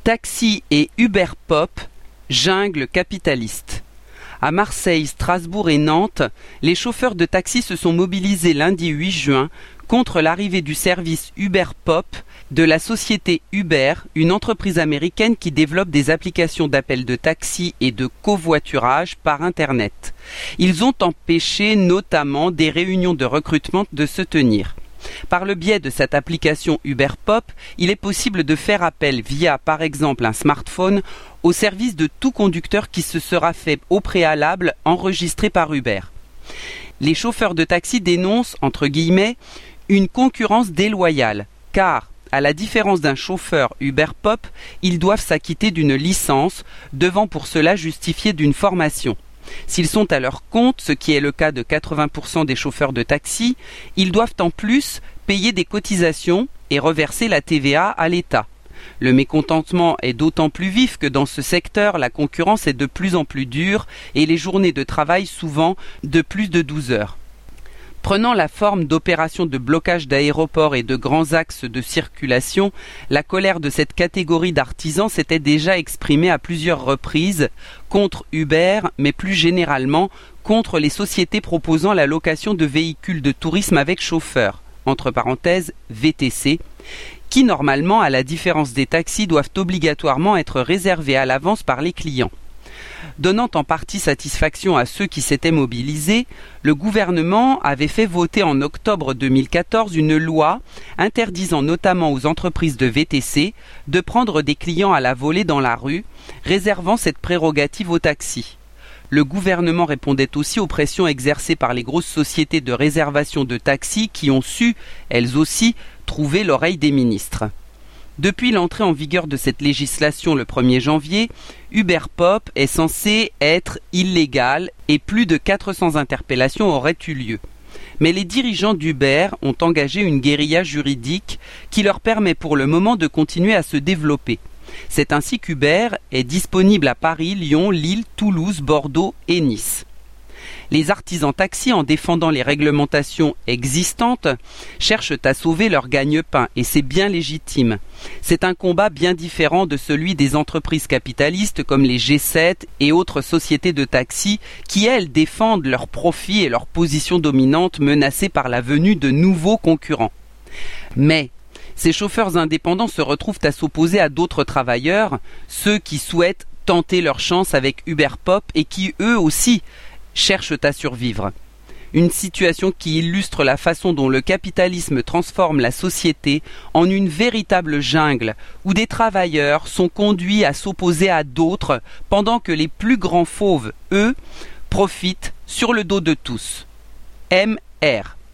Taxi et Uber Pop, jungle capitaliste. À Marseille, Strasbourg et Nantes, les chauffeurs de taxi se sont mobilisés lundi 8 juin contre l'arrivée du service Uber Pop de la société Uber, une entreprise américaine qui développe des applications d'appel de taxi et de covoiturage par Internet. Ils ont empêché notamment des réunions de recrutement de se tenir. Par le biais de cette application Uber Pop, il est possible de faire appel via, par exemple, un smartphone au service de tout conducteur qui se sera fait au préalable enregistrer par Uber. Les chauffeurs de taxi dénoncent, entre guillemets, une concurrence déloyale, car, à la différence d'un chauffeur Uber Pop, ils doivent s'acquitter d'une licence, devant pour cela justifier d'une formation. S'ils sont à leur compte, ce qui est le cas de 80% des chauffeurs de taxi, ils doivent en plus payer des cotisations et reverser la TVA à l'État. Le mécontentement est d'autant plus vif que dans ce secteur, la concurrence est de plus en plus dure et les journées de travail souvent de plus de 12 heures. Prenant la forme d'opérations de blocage d'aéroports et de grands axes de circulation, la colère de cette catégorie d'artisans s'était déjà exprimée à plusieurs reprises contre Uber, mais plus généralement contre les sociétés proposant la location de véhicules de tourisme avec chauffeur, entre parenthèses VTC, qui normalement, à la différence des taxis, doivent obligatoirement être réservés à l'avance par les clients. Donnant en partie satisfaction à ceux qui s'étaient mobilisés, le gouvernement avait fait voter en octobre 2014 une loi interdisant notamment aux entreprises de VTC de prendre des clients à la volée dans la rue, réservant cette prérogative aux taxis. Le gouvernement répondait aussi aux pressions exercées par les grosses sociétés de réservation de taxis qui ont su, elles aussi, trouver l'oreille des ministres. Depuis l'entrée en vigueur de cette législation le 1er janvier, Uber Pop est censé être illégal et plus de 400 interpellations auraient eu lieu. Mais les dirigeants d'Uber ont engagé une guérilla juridique qui leur permet pour le moment de continuer à se développer. C'est ainsi qu'Uber est disponible à Paris, Lyon, Lille, Toulouse, Bordeaux et Nice. Les artisans taxis, en défendant les réglementations existantes, cherchent à sauver leur gagne-pain et c'est bien légitime. C'est un combat bien différent de celui des entreprises capitalistes comme les G7 et autres sociétés de taxis qui, elles, défendent leurs profits et leur position dominante menacée par la venue de nouveaux concurrents. Mais ces chauffeurs indépendants se retrouvent à s'opposer à d'autres travailleurs, ceux qui souhaitent tenter leur chance avec Uber Pop et qui, eux aussi, cherchent à survivre. Une situation qui illustre la façon dont le capitalisme transforme la société en une véritable jungle où des travailleurs sont conduits à s'opposer à d'autres pendant que les plus grands fauves, eux, profitent sur le dos de tous. MR